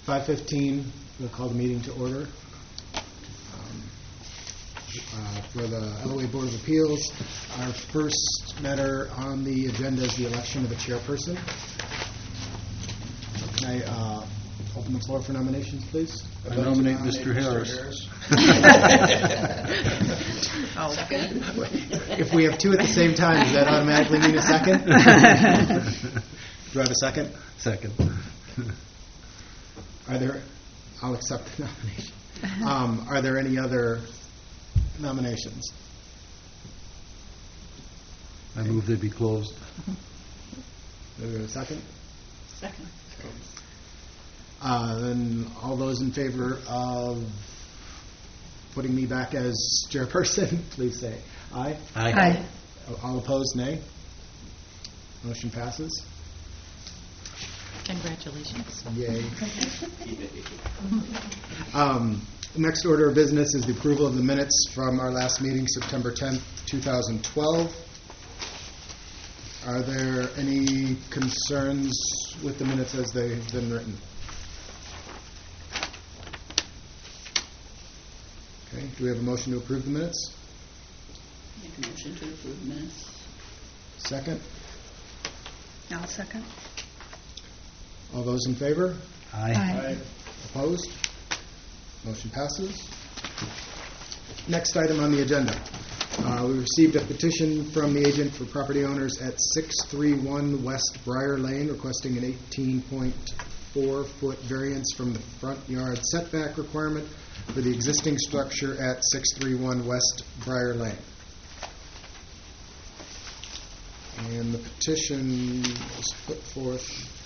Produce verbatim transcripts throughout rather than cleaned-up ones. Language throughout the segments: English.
five fifteen, we'll call the meeting to order. Um, uh, for the L O A Board of Appeals, our first matter on the agenda is the election of a chairperson. Can I uh, open the floor for nominations, please? I nominate, nominate Mister Harris. Oh, second. If we have two at the same time, does that automatically mean a second? Do I have a second? Second. Are there? I'll accept the nomination. Um, are there any other nominations? I move they be closed. Do we have a second? Second. Uh, then all those in favor of putting me back as chairperson, please say aye. Aye. Aye. All opposed, nay. Motion passes. Congratulations. Yay. um, next order of business is the approval of the minutes from our last meeting, September tenth, two thousand twelve. Are there any concerns with the minutes as they've been written? Okay. Do we have a motion to approve the minutes? Make a motion to approve minutes. Second. I'll second. All those in favor? Aye. Aye. Opposed? Motion passes. Next item on the agenda. Uh, we received a petition from the agent for property owners at six thirty-one West Briar Lane requesting an eighteen point four foot variance from the front yard setback requirement for the existing structure at six thirty-one West Briar Lane. And the petition was put forth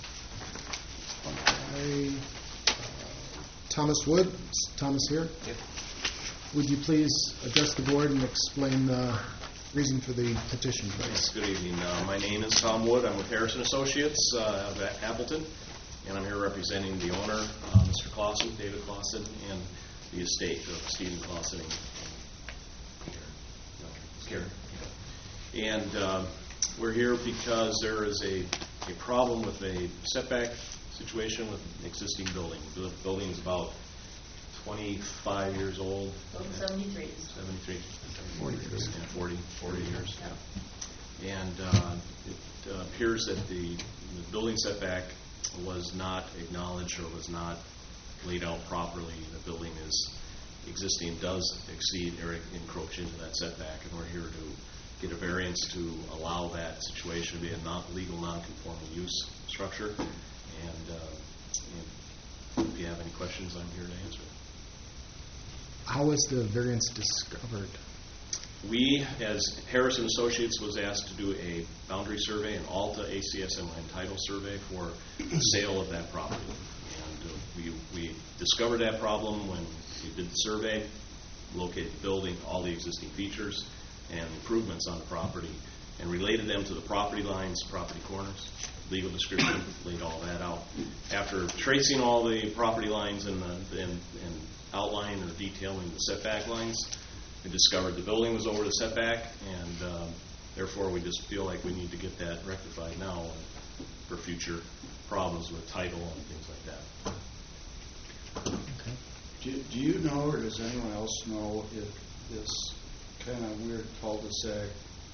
by uh, Thomas Wood. Is Thomas here? Yep. Would you please address the board and explain the reason for the petition, please? Good evening. Uh, my name is Tom Wood. I'm with Harrison Associates uh, of Appleton, and I'm here representing the owner, uh, Mister Clausen, David Clausen, and the estate of Stephen Clausen and Karen. And uh, we're here because there is a, a problem with a setback situation with an existing building. The building is about twenty-five years old. seventy-three. seventy-three. forty years. Yeah, forty, forty years. Yeah. And uh, it uh, appears that the, the building setback was not acknowledged or was not laid out properly. The building is existing, does exceed or encroach into that setback, and we're here to get a variance to allow that situation to be a non legal non-conforming use structure. And, uh, and if you have any questions, I'm here to answer. How was the variance discovered? We, as Harrison Associates, was asked to do a boundary survey, an Alta A C S M land title survey for the sale of that property. And uh, we, we discovered that problem when we did the survey, located the building, all the existing features and improvements on the property, and related them to the property lines, property corners, legal description, laid all that out. After tracing all the property lines and, the, and, and outlining or detailing the setback lines, we discovered the building was over the setback, and um, therefore we just feel like we need to get that rectified now for future problems with title and things like that. Okay. Do, do you know, or does anyone else know, if this kind of weird cul-de-sac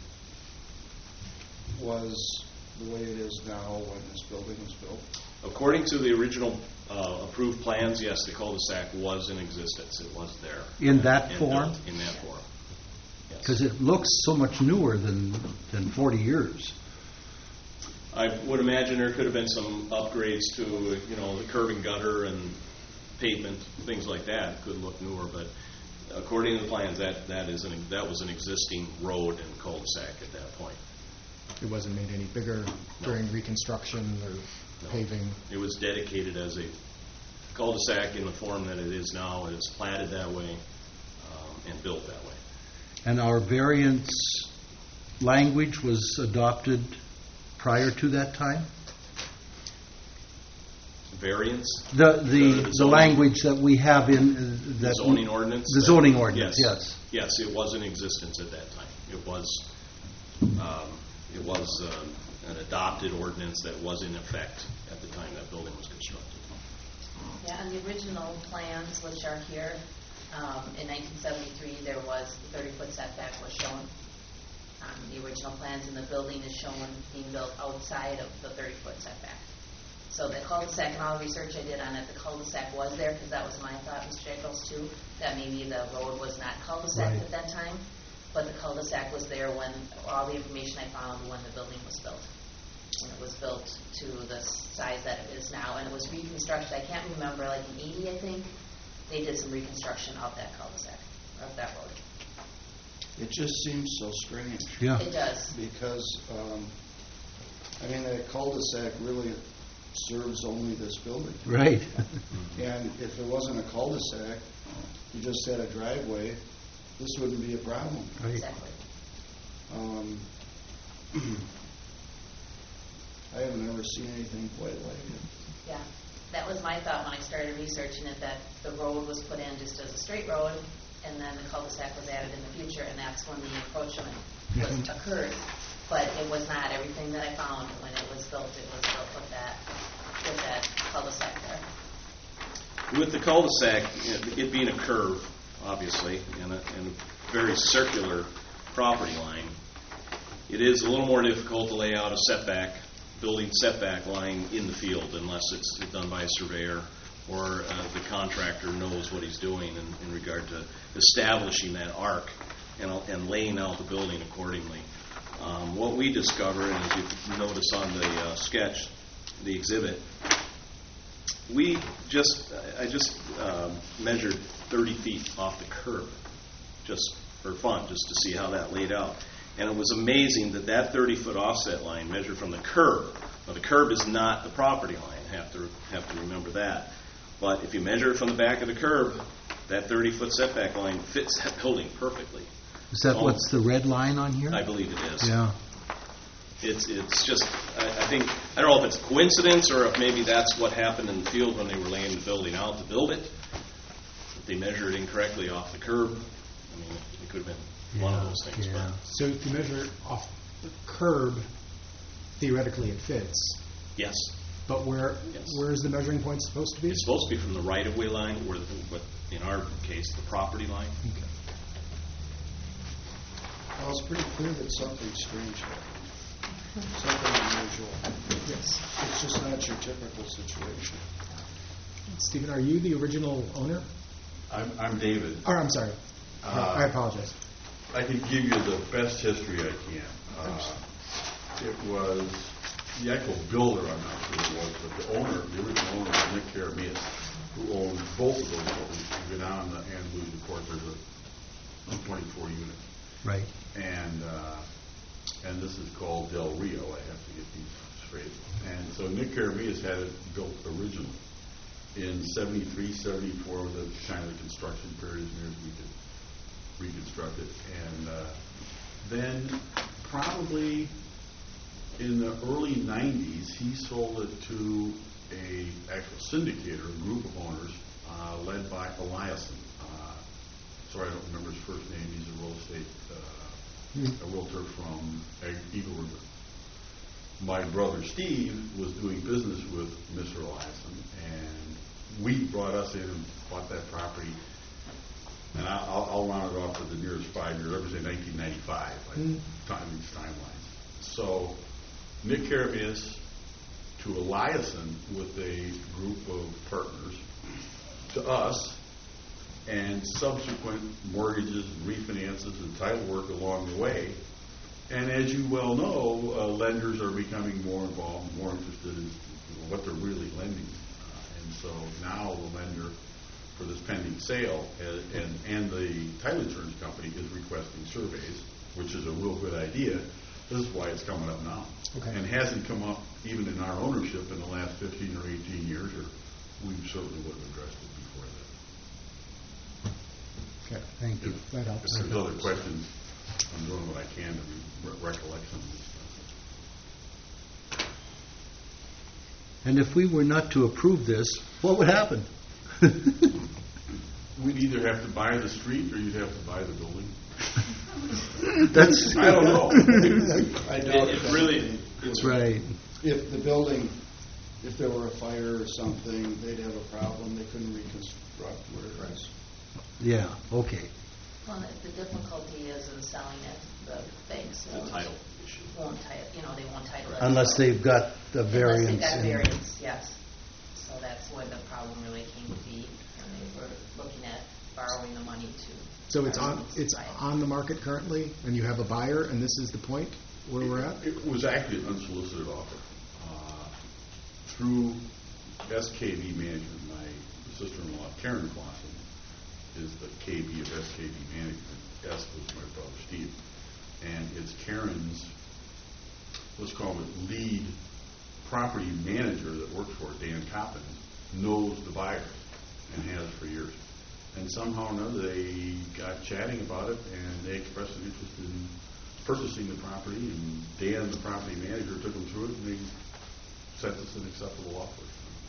was the way it is now when this building was built? According to the original uh, approved plans, yes, the cul-de-sac was in existence. It was there. In that and form? built In that form. Because it looks so much newer than than forty years. I would imagine there could have been some upgrades to, you know, the curb and gutter and pavement, things like that. It could look newer, but according to the plans, that that is an that was an existing road and cul-de-sac at that point. It wasn't made any bigger during reconstruction or No. paving? It was dedicated as a cul-de-sac in the form that it is now. It is platted that way um, and built that way. And our variance language was adopted prior to that time? Variance? The the, The- the the zoning- language that we have in uh, The that zoning ordinance? The that- zoning ordinance, yes. Yes, it was in existence at that time. It was um, it was um, an adopted ordinance that was in effect at the time that building was constructed. Yeah, on the original plans, which are here, um, in nineteen seventy-three, there was the thirty-foot setback was shown on the original plans, and the building is shown being built outside of the thirty-foot setback. So the cul-de-sac, and all the research I did on it, the cul-de-sac was there, because that was my thought, Mister Jacobs, too, that maybe the road was not cul-de-sac Right. at that time, but the cul-de-sac was there when, all the information I found when the building was built. When it was built to the size that it is now, and it was reconstructed, I can't remember, like in eighty, I think, they did some reconstruction of that cul-de-sac, of that road. It just seems so strange. Yeah. It does. Because, um, I mean, that cul-de-sac really serves only this building. Right. And if it wasn't a cul-de-sac, you just had a driveway, this wouldn't be a problem. Right. Exactly. Um, I haven't ever seen anything quite like it. Yeah, that was my thought when I started researching it, that the road was put in just as a straight road, and then the cul-de-sac was added in the future, and that's when the encroachment was occurred. But it was not. Everything that I found when it was built, it was built with that, with that cul-de-sac there. With the cul-de-sac, it it being a curve, obviously, and a, and a very circular property line, it is a little more difficult to lay out a setback, building setback line in the field unless it's done by a surveyor or uh, the contractor knows what he's doing in, in regard to establishing that arc and, and laying out the building accordingly. Um, what we discovered, and as you notice on the uh, sketch, the exhibit, we just, I just um, measured thirty feet off the curb, just for fun, just to see how that laid out. And it was amazing that that thirty-foot offset line measured from the curb. Now, the curb is not the property line. Have to have to remember that. But if you measure it from the back of the curb, that thirty-foot setback line fits that building perfectly. Is that Oh. what's the red line on here? I believe it is. Yeah. It's it's just, I, I think, I don't know if it's coincidence or if maybe that's what happened in the field when they were laying the building out to build it. If they measured incorrectly off the curb. I mean, it could have been one of those things. Yeah. So if you measure it off the curb, theoretically it fits. But yes, But where, Yes. where is the measuring point supposed to be? it's supposed to be from the right-of-way line, or the, what in our case, the property line. Okay. Well, it's pretty clear that something strange happened, something unusual. Yes. It's just not your typical situation. Stephen, are you the original owner? I'm, I'm David. Or, I'm sorry. No, Uh, I apologize. I can give you the best history I can. Uh, It was the actual builder, I'm not sure who it was, but the owner, the original owner was Nick Karamias, who owned both of those buildings. You go down the Ann Blues Court, there's a twenty-four unit. Right. And, uh, and this is called Del Rio, I have to get these straight. And so Nick Karamias had it built originally in seventy-three, seventy-four, was the kind of the construction period as near as we could reconstruct it. And uh, then probably in the early nineties, he sold it to a actual syndicator, a group of owners, uh, led by Eliason. Uh, sorry, I don't remember his first name. He's a real estate, uh, a realtor from Eagle River. My brother Steve was doing business with Mister Eliason, and we brought us in and bought that property. And I- I'll, I'll round it off to the nearest five years. I would say nineteen ninety-five, like Mm. time these timelines. So Nick Karamias to Eliason with a group of partners to us, and subsequent mortgages and refinances and title work along the way. And as you well know, uh, lenders are becoming more involved, more interested in you know, what they're really lending. Uh, and so now the lender for this pending sale and, and, and the title insurance company is requesting surveys, which is a real good idea. This is why it's coming up now. Okay. And hasn't come up even in our ownership in the last fifteen or eighteen years, or we certainly would have addressed it before that. Okay. Thank you. That helps. If there's other questions, I'm doing what I can to re- recollect some of this stuff. And if we were not to approve this, what would happen? We'd either have to buy the street or you'd have to buy the building. That's I don't know. I doubt It, it that. really, right. If the building, if there were a fire or something, they'd have a problem. they couldn't reconstruct where it is. Yeah, okay. Well, the the difficulty is in selling it, the banks The won't, title issue. won't title, you know, they won't title it. Unless they've got the Unless variance. they've got in- variance, yes. So that's where the problem really came to be, when they were looking at borrowing the money to. So it's on, borrow it's buy it. on the market currently, and you have a buyer, and this is the point where we're at? It was actually an unsolicited offer. Uh, Through S K B Management, my sister-in-law, Karen Clausen, is the K B of S K B Management. S was my brother Steve. And it's Karen's, let's call it lead property manager that works for it, Dan Coppins, knows the buyers and has for years. And somehow or another, they got chatting about it, and they expressed an interest in purchasing the property, and Dan, the property manager, took them through it, and they sent us an acceptable offer.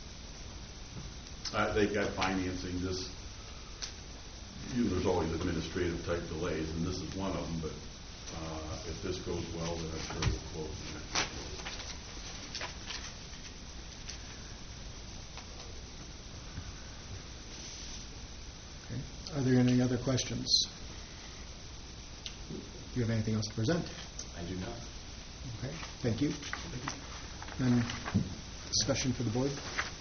Uh, they got financing. This, you know, there's always administrative type delays, and this is one of them, but uh, if this goes well, then I'm sure we'll close the next one. Okay. Are there any other questions? Do you have anything else to present? I do not. Okay, thank you. Then, discussion for the board?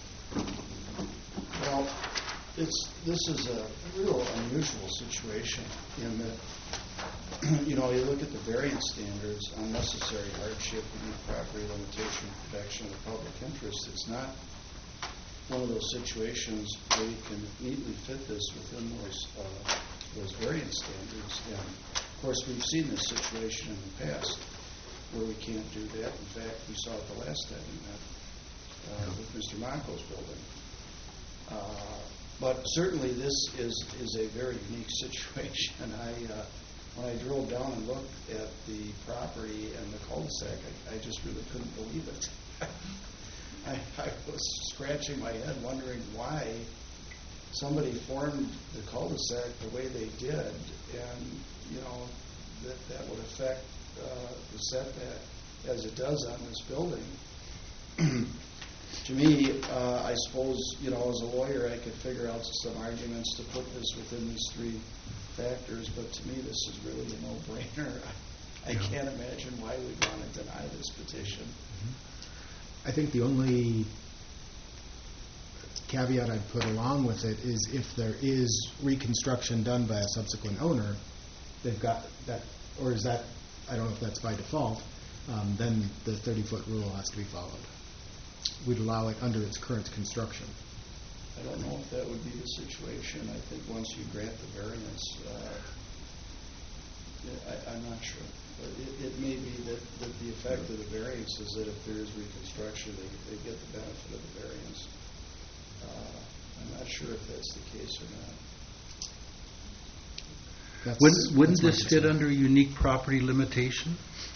Well, it's, this is a real unusual situation in that, you know, you look at the variance standards, unnecessary hardship, unique property limitation, protection of the public interest. It's not one of those situations where you can neatly fit this within those, uh, those variance standards. And of course, we've seen this situation in the past where we can't do that. In fact, we saw it the last time we met uh, with Mister Monco's building. Uh, but certainly this is, is a very unique situation. I, uh, when I drove down and looked at the property and the cul-de-sac, I, I just really couldn't believe it. I, I was scratching my head wondering why somebody formed the cul-de-sac the way they did, and, you know, that that would affect uh, the setback as it does on this building. To me, uh, I suppose, you know, as a lawyer, I could figure out some arguments to put this within these three factors, but to me, this is really a no-brainer. I, I can't imagine why we'd want to deny this petition. I think the only caveat I'd put along with it is if there is reconstruction done by a subsequent owner, they've got that, or is that, I don't know if that's by default, um, then the thirty-foot rule has to be followed. We'd allow it under its current construction. I don't know if that would be the situation. I think once you grant the variance, uh, yeah, I, I'm not sure. But it, it may be that, that the effect of the variance is that if there is reconstruction, they, they get the benefit of the variance. Uh, I'm not sure if that's the case or not. That's, Wouldn't, wouldn't that's my this fit concern. under unique property limitation?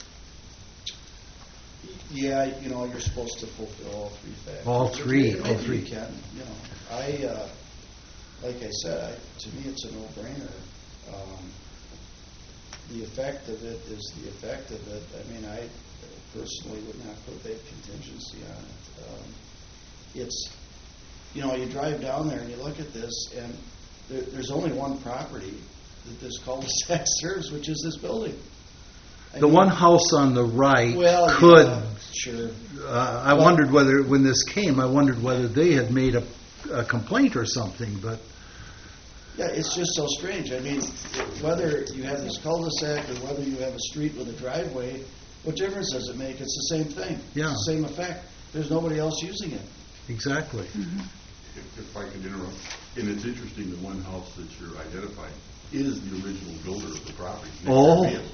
Yeah, you know, you're supposed to fulfill all three factors. All three, Maybe all you three. can, you know. I, uh, like I said, I, to me, it's a no-brainer. Um, the effect of it is the effect of it. I mean, I personally would not put that contingency on it. Um, it's, you know, you drive down there and you look at this, and there, there's only one property that this cul-de-sac serves, which is this building. I The mean, one house on the right well, could, yeah, sure. uh, I Well- wondered whether, when this came, I wondered whether they had made a, a complaint or something, but Yeah, it's just so strange. I mean, whether you have this cul-de-sac or whether you have a street with a driveway, what difference does it make? It's the same thing. Yeah. It's the same effect. There's nobody else using it. exactly. If, if I could interrupt, and it's interesting, the one house that you're identifying is the original builder of the property. Nick Oh. Garcia.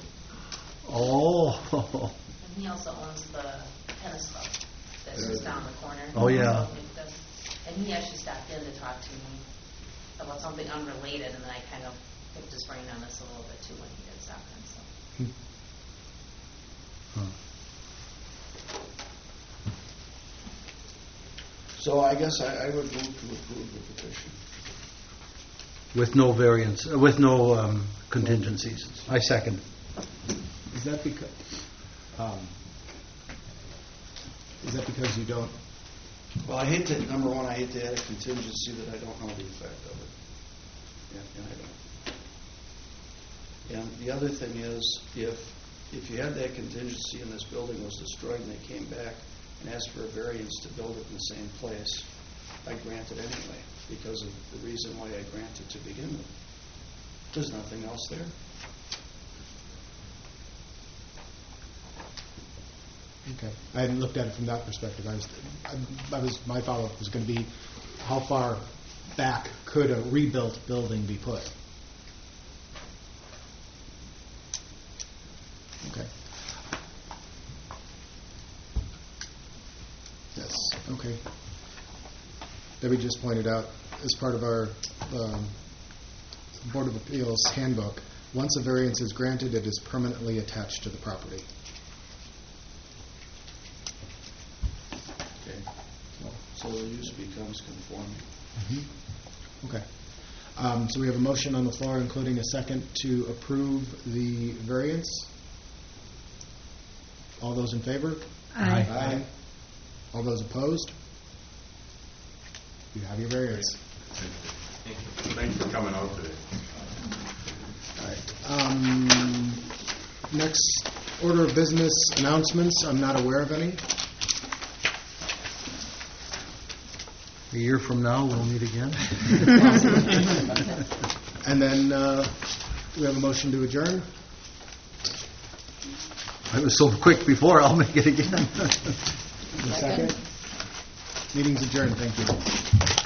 Oh, And he also owns the tennis club that's just down the corner. Oh, yeah. And he actually stopped in to talk to me about something unrelated, and then I kind of picked his brain on this a little bit too when he did stop in, so. Huh. So I guess I, I would move to approve the petition. With no variance, uh, with no um, contingencies. I second. Is that because, um, is that because you don't Well, I hate to, number one, I hate to add a contingency that I don't know the effect of it. And and I don't. And the other thing is, if, if you had that contingency and this building was destroyed and they came back and asked for a variance to build it in the same place, I'd grant it anyway, because of the reason why I granted to begin with. There's nothing else there. Okay. I hadn't looked at it from that perspective. I was, I, I was, my follow-up was going to be, how far back could a rebuilt building be put? Okay. Yes, okay. Debbie just pointed out, as part of our um, Board of Appeals handbook, once a variance is granted, it is permanently attached to the property. Okay. So the use becomes conforming. Mm-hmm. Okay. Um, so we have a motion on the floor, including a second, to approve the variance. All those in favor? Aye. Aye. All those opposed? You have your variance. Thanks for coming out today. All right. Um, next order of business announcements. I'm not aware of any. A year from now, we'll meet again. And then uh, we have a motion to adjourn. I was so quick before, I'll make it again. A second. Meeting's adjourned. Thank you.